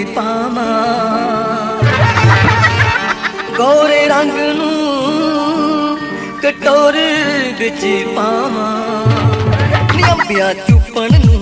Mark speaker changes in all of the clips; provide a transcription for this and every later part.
Speaker 1: ਪਾਵਾਂ ਗੋਰੇ ਰੰਗ ਨੂੰ ਕਟੋਰ ਵਿੱਚ ਪਾਵਾਂ ਨੀ ਅੰਬਿਆਂ ਚੁੱਪਣ ਨੂੰ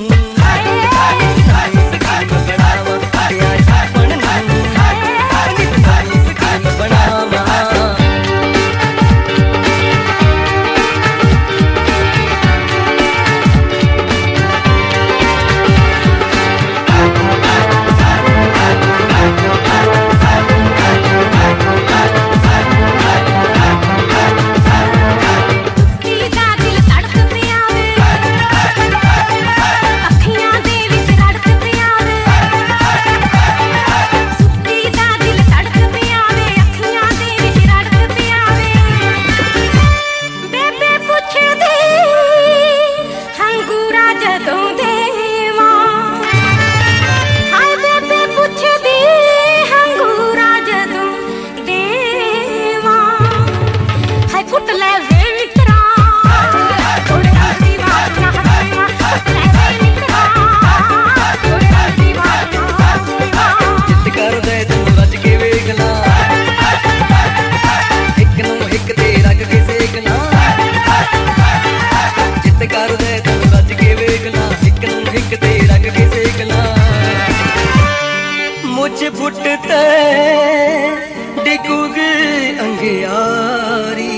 Speaker 1: फुट ते डिगुग अंगियारी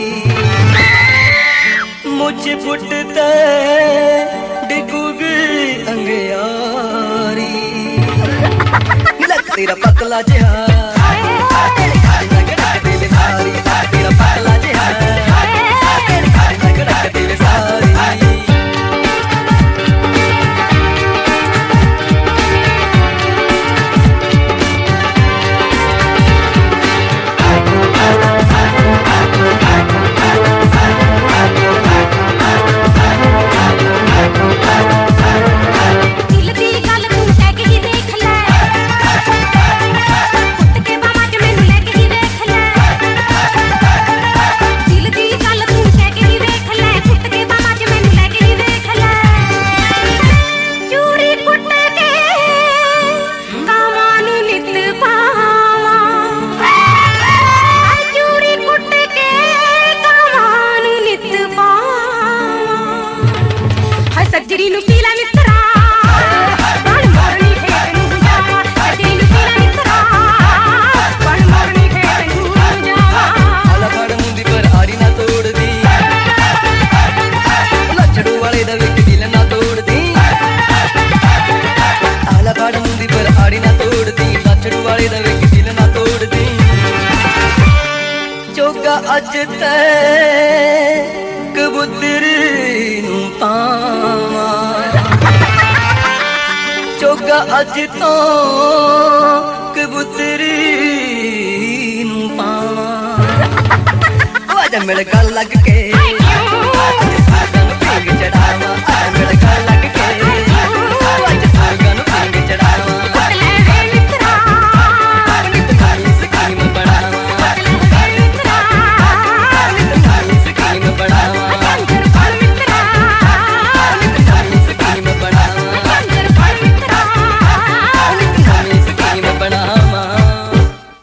Speaker 1: मुझ फुट ते डिगुग अंगियारी लग तेरा पतला जिहा तेरा पतला जिहा सजरी नु पीला मित्रा बन मोरनी खेत नु जावा सजरी नु पीला मित्रा बन मोरनी खेत नु जावा आला फड़ मुंदी पर आड़ी ना तोड़ दी लछड़ू वाले दा विक दिल ना तोड़ दी आला फड़ मुंदी पर आड़ी ना तोड़ दी लछड़ू वाले दा विक दिल ना तोड़ दी चोगा अज ते कबूतर नु पावां चोगा अज तो कबूतर नु पावां आजा मेरे गल लग के चढ़ावा आजा मेरे गल